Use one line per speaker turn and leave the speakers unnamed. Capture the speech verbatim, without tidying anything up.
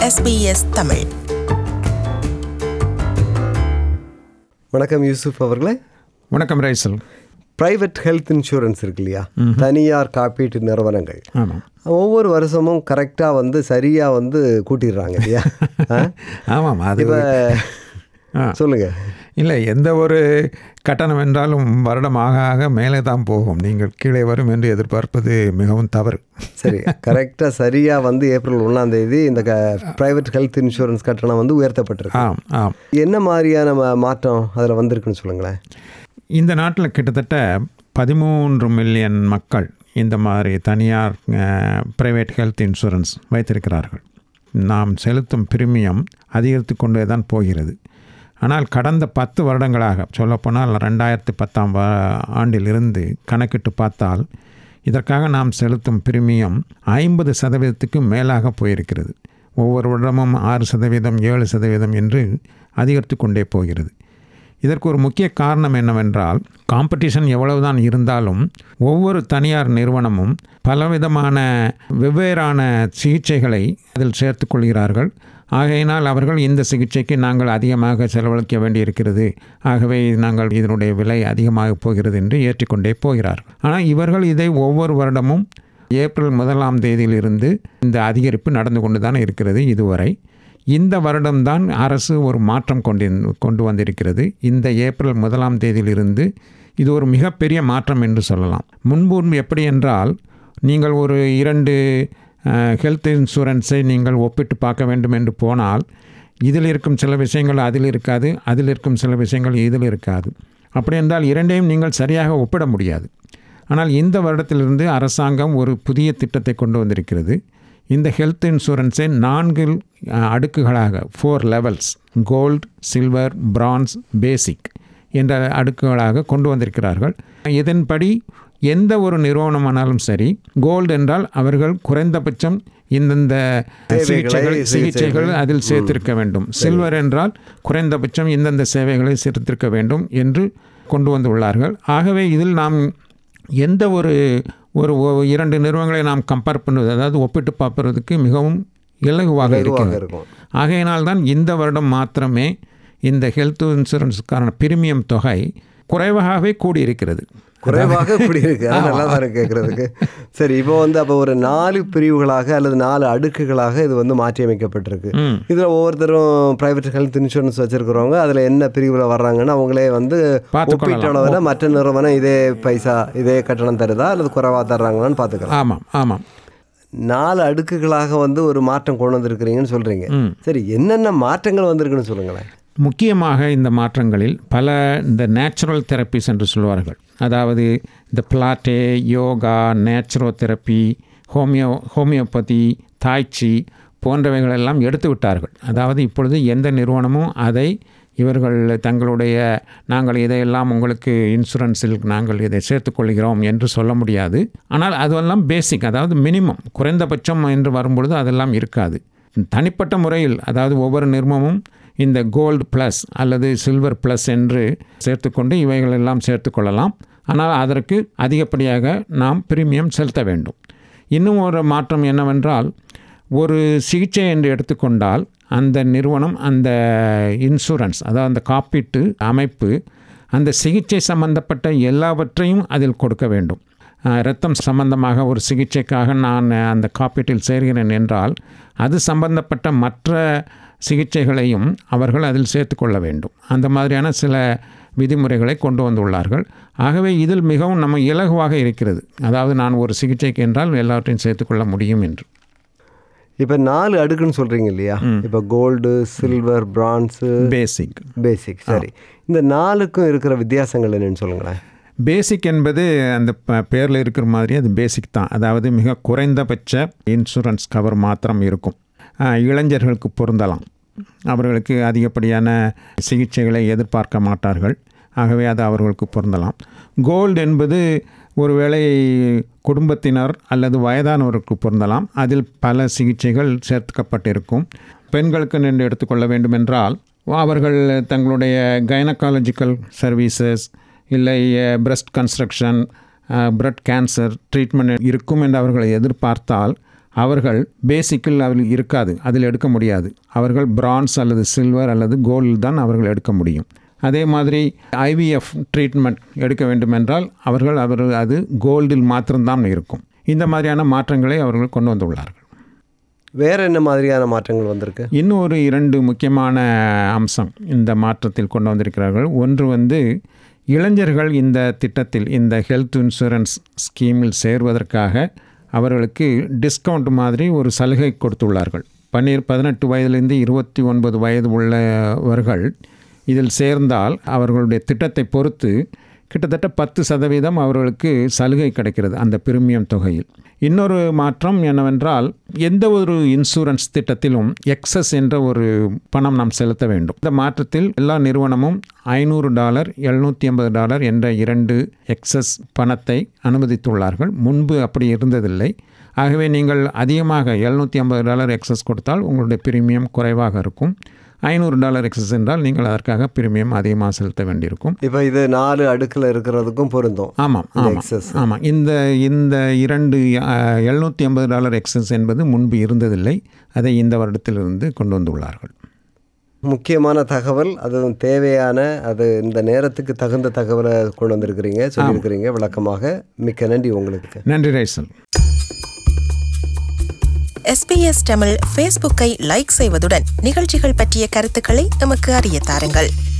S B S Tamil.
வணக்கம் யூசுப் அவர்களே.
வணக்கம் ரைசல்.
ப்ரைவேட் ஹெல்த் இன்சூரன்ஸ் இருக்கு இல்லையா, தனியார் காப்பீட்டு நிறுவனங்கள்
ஆமாம்,
ஒவ்வொரு வருஷமும் கரெக்டாக வந்து சரியாக வந்து கூட்டிடுறாங்க இல்லையா?
ஆமாம், அது
இப்போ சொல்லுங்கள்.
இல்லை, எந்த ஒரு கட்டணம் என்றாலும் வருடம் ஆக ஆக மேலே தான் போகும். நீங்கள் கீழே வரும் என்று எதிர்பார்ப்பது மிகவும் தவறு.
சரி, கரெக்டாக சரியாக வந்து ஏப்ரல் ஒன்றாம் தேதி இந்த க ப்ரைவேட் ஹெல்த் இன்சூரன்ஸ் கட்டணம் வந்து உயர்த்தப்பட்டிருக்கு.
ஆம் ஆம்
என்ன மாதிரியான மாற்றம் அதில் வந்திருக்குன்னு சொல்லுங்களேன்.
இந்த நாட்டில் கிட்டத்தட்ட பதிமூன்று மில்லியன் மக்கள் இந்த மாதிரி தனியார் ப்ரைவேட் ஹெல்த் இன்சூரன்ஸ் வைத்திருக்கிறார்கள். நாம் செலுத்தும் பிரீமியம் அதிகரித்து கொண்டே தான் போகிறது. ஆனால் கடந்த பத்து வருடங்களாக சொல்லப்போனால் ரெண்டாயிரத்தி பத்தாம் ஆண்டிலிருந்து கணக்கிட்டு பார்த்தால் இதற்காக நாம் செலுத்தும் பிரீமியம் ஐம்பது சதவீதத்துக்கு மேலாக போயிருக்கிறது. ஒவ்வொரு வருடமும் ஆறு சதவீதம் ஏழு சதவீதம் என்று அதிகரித்து கொண்டே போகிறது. இதற்கு ஒரு முக்கிய காரணம் என்னவென்றால், காம்படிஷன் எவ்வளவுதான் இருந்தாலும் ஒவ்வொரு தனியார் நிறுவனமும் பலவிதமான வெவ்வேறான சிகிச்சைகளை அதில் சேர்த்து கொள்கிறார்கள். ஆகையினால் அவர்கள் இந்த சிகிச்சைக்கு நாங்கள் அதிகமாக செலவழிக்க வேண்டியிருக்கிறது, ஆகவே நாங்கள் இதனுடைய விலை அதிகமாக போகிறது என்று ஏற்றிக்கொண்டே போகிறார்கள். ஆனால் இவர்கள் இதை ஒவ்வொரு வருடமும் ஏப்ரல் முதலாம் தேதியிலிருந்து இந்த அதிகரிப்பு நடந்து கொண்டு தான் இருக்கிறது இதுவரை. இந்த வருடம்தான் அரசு ஒரு மாற்றம் கொண்டு கொண்டு வந்திருக்கிறது. இந்த ஏப்ரல் முதலாம் தேதியிலிருந்து இது ஒரு மிகப்பெரிய மாற்றம் என்று சொல்லலாம். முன்பு எப்படி என்றால், நீங்கள் ஒரு இரண்டு ஹெல்த் இன்சூரன்ஸை நீங்கள் ஒப்பிட்டு பார்க்க வேண்டும் என்று போனால் இதில் இருக்கும் சில விஷயங்கள் அதில் இருக்காது, அதில் இருக்கும் சில விஷயங்கள் இதில் இருக்காது. அப்படி என்றால் இரண்டையும் நீங்கள் சரியாக ஒப்பிட முடியாது. ஆனால் இந்த வருடத்திலிருந்து அரசாங்கம் ஒரு புதிய திட்டத்தை கொண்டு வந்திருக்கிறது. இந்த ஹெல்த் இன்சூரன்ஸை நான்கு அடுக்குகளாக, four levels, gold, silver, bronze, basic என்ற அடுக்குகளாக கொண்டு வந்திருக்கிறார்கள். இதன்படி எந்த ஒரு நிறுவனமானாலும் சரி, கோல்டு என்றால் அவர்கள் குறைந்தபட்சம் இந்தந்த சிகிச்சைகள் சிகிச்சைகள் அதில் சேர்த்திருக்க வேண்டும். சில்வர் என்றால் குறைந்தபட்சம் இந்தந்த சேவைகளை சேர்த்திருக்க வேண்டும் என்று கொண்டு வந்துள்ளார்கள். ஆகவே இதில் நாம் எந்த ஒரு ஒரு இரண்டு நிறுவனங்களை நாம் கம்பேர் பண்ணுவது, அதாவது ஒப்பிட்டு பார்ப்பதற்கு மிகவும் இலகுவாக இருக்கிறது. ஆகையினால்தான் இந்த வருடம் மாத்திரமே இந்த ஹெல்த் இன்சூரன்ஸுக்கான பிரீமியம் தொகை குறைவாகவே கூடியிருக்கிறது.
குறைவாக கூடியிருக்கு. நல்லா தான் கேட்குறதுக்கு. சரி, இப்போ வந்து அப்போ ஒரு நாலு பிரிவுகளாக அல்லது நாலு அடுக்குகளாக இது வந்து மாற்றி அமைக்கப்பட்டிருக்கு. இதில் ஒவ்வொருத்தரும் ப்ரைவேட் ஹெல்த் இன்சூரன்ஸ் வச்சுருக்கிறவங்க அதில் என்ன பிரிவில் வர்றாங்கன்னு அவங்களே வந்து ஒப்பீட்டளவில் மற்ற நிறுவனம் இதே பைசா இதே கட்டணம் தருதா அல்லது குறைவாக தர்றாங்களான்னு பார்த்துக்கலாம்.
ஆமாம் ஆமாம்
நாலு அடுக்குகளாக வந்து ஒரு மாற்றம் கொண்டு வந்திருக்கிறீங்கன்னு சொல்கிறீங்க. சரி, என்னென்ன மாற்றங்கள் வந்திருக்குன்னு சொல்லுங்களேன்.
முக்கியமாக இந்த மாற்றங்களில் பல இந்த நேச்சுரல் தெரப்பிஸ் என்று சொல்வார்கள். அதாவது இந்த பிளாட்டே, yoga, naturo therapy, homeo homeopathy, tai chi போன்றவைகளெல்லாம் எடுத்து விட்டார்கள். அதாவது இப்பொழுது எந்த நிறுவனமும் அதை இவர்கள் தங்களுடைய நாங்கள் இதையெல்லாம் உங்களுக்கு இன்சூரன்ஸில் நாங்கள் இதை சேர்த்துக்கொள்கிறோம் என்று சொல்ல முடியாது. ஆனால் அதெல்லாம் பேசிக், அதாவது மினிமம், குறைந்தபட்சம் என்று வரும்பொழுது அதெல்லாம் இருக்காது. தனிப்பட்ட முறையில், அதாவது ஒவ்வொரு நிறுவனமும் இந்த கோல்டு ப்ளஸ் அல்லது சில்வர் ப்ளஸ் என்று சேர்த்துக்கொண்டு இவைகளெல்லாம் சேர்த்துக்கொள்ளலாம். ஆனால் அதற்கு அதிகப்படியாக நாம் பிரீமியம் செலுத்த வேண்டும். இன்னும் ஒரு மாற்றம் என்னவென்றால், ஒரு சிகிச்சை என்று எடுத்துக்கொண்டால் அந்த நிறுவனம், அந்த இன்சூரன்ஸ், அதாவது அந்த காப்பீட்டு அமைப்பு அந்த சிகிச்சை சம்பந்தப்பட்ட எல்லாவற்றையும் அதில் கொடுக்க வேண்டும். இரத்தம் சம்பந்தமாக ஒரு சிகிச்சைக்காக நான் அந்த காப்பீட்டில் சேர்கிறேன் என்றால் அது சம்பந்தப்பட்ட மற்ற சிகிச்சைகளையும் அவர்கள் அதில் சேர்த்துக்கொள்ள வேண்டும். அந்த மாதிரியான சில விதிமுறைகளை கொண்டு வந்துள்ளார்கள். ஆகவே இதில் மிகவும் நம்ம இலகுவாக இருக்கிறது. அதாவது நான் ஒரு சிகிச்சைக்கு என்றால் எல்லாவற்றையும் சேர்த்துக்கொள்ள முடியும் என்று.
இப்போ நாலு அடுக்குன்னு சொல்கிறீங்க இல்லையா? இப்போ gold, silver, bronze,
basic
basic சரி, இந்த நாலுக்கும் இருக்கிற வித்தியாசங்கள் என்னென்னு சொல்லுங்களேன்.
பேசிக் என்பது அந்த பேரில் இருக்கிற மாதிரி அது பேசிக் தான். அதாவது மிக குறைந்தபட்ச இன்சூரன்ஸ் கவர் மாத்திரம் இருக்கும். இளைஞர்களுக்கு பொருந்தலாம். அவர்களுக்கு அதிகப்படியான சிகிச்சைகளை எதிர்பார்க்க மாட்டார்கள். ஆகவே அது அவர்களுக்கு பொருந்தலாம். கோல்டு என்பது ஒருவேளை குடும்பத்தினர் அல்லது வயதானவருக்கு பொருந்தலாம். அதில் பல சிகிச்சைகள் சேர்க்கப்பட்டிருக்கும். பெண்களுக்கு நின்று எடுத்துக்கொள்ள வேண்டுமென்றால் அவர்கள் தங்களுடைய கைனகாலஜிக்கல் சர்வீசஸ் இல்லை breast construction, breast cancer treatment இருக்கும் என்று அவர்களை எதிர்பார்த்தால் அவர்கள் பேசிக்கில் அதில் இருக்காது, அதில் எடுக்க முடியாது. அவர்கள் பிரான்ஸ் அல்லது சில்வர் அல்லது கோல்டில் தான் அவர்கள் எடுக்க முடியும். அதே மாதிரி ஐவிஎஃப் ட்ரீட்மெண்ட் எடுக்க வேண்டுமென்றால் அவர்கள் அவர் அது கோல்டில் மாத்திரம்தான் இருக்கும். இந்த மாதிரியான மாற்றங்களை அவர்கள் கொண்டு வந்துள்ளார்கள்.
வேறு என்ன மாதிரியான மாற்றங்கள் வந்திருக்கு?
இன்னும் ஒரு இரண்டு முக்கியமான அம்சம் இந்த மாற்றத்தில் கொண்டு வந்திருக்கிறார்கள். ஒன்று வந்து இளைஞர்கள் இந்த திட்டத்தில், இந்த ஹெல்த் இன்சூரன்ஸ் ஸ்கீமில் சேர்வதற்காக அவர்களுக்கு டிஸ்கவுண்ட் மாதிரி ஒரு சலுகை கொடுத்துள்ளார்கள். பன்னீர் பதினெட்டு வயதிலிருந்து இருபத்தி ஒன்பது வயது உள்ளவர்கள் இதில் சேர்ந்தால் அவர்களுடைய திட்டத்தை பொறுத்து கிட்டத்தட்ட பத்து சதவீதம் அவர்களுக்கு சலுகை கிடைக்கிறது அந்த பிரீமியம் தொகையில். இன்னொரு மாற்றம் என்னவென்றால், எந்த ஒரு இன்சூரன்ஸ் திட்டத்திலும் எக்ஸஸ் என்ற ஒரு பணம் நாம் செலுத்த வேண்டும். இந்த மாற்றத்தில் எல்லா நிறுவனமும் ஐநூறு டாலர் எழுநூற்றி ஐம்பது டாலர் என்ற இரண்டு எக்ஸஸ் பணத்தை அனுமதித்துள்ளார்கள். முன்பு அப்படி இருந்ததில்லை. ஆகவே நீங்கள் அதிகமாக எழுநூற்றி ஐம்பது டாலர் எக்ஸஸ் கொடுத்தால் உங்களுடைய பிரீமியம் குறைவாக இருக்கும். ஐநூறு டாலர் எக்ஸஸ் என்றால் நீங்கள் அதற்காக பிரீமியம் அதிகமாக செலுத்த வேண்டியிருக்கும்.
இப்போ இது நாலு அடுக்கில் இருக்கிறதுக்கும் பொருந்தும்.
ஆமாம் ஆமாம் ஆமாம் இந்த இந்த இரண்டு எழுநூற்றி ஐம்பது டாலர் எக்ஸஸ் என்பது முன்பு இருந்ததில்லை. அதை இந்த வருடத்திலிருந்து கொண்டு வந்துள்ளார்கள்.
முக்கியமான தகவல், அதுவும் தேவையான, அது இந்த நேரத்துக்கு தகுந்த தகவலை கொண்டு வந்திருக்கிறீங்க, சொல்லியிருக்கிறீங்க விளக்கமாக. மிக்க நன்றி உங்களுக்கு.
நன்றி ரைசல்.
எஸ்பிஎஸ் தமிழ் ஃபேஸ்புக்கை லைக் செய்வதுடன் நிகழ்ச்சிகள் பற்றிய கருத்துக்களை எமக்கு அறிய தாருங்கள்.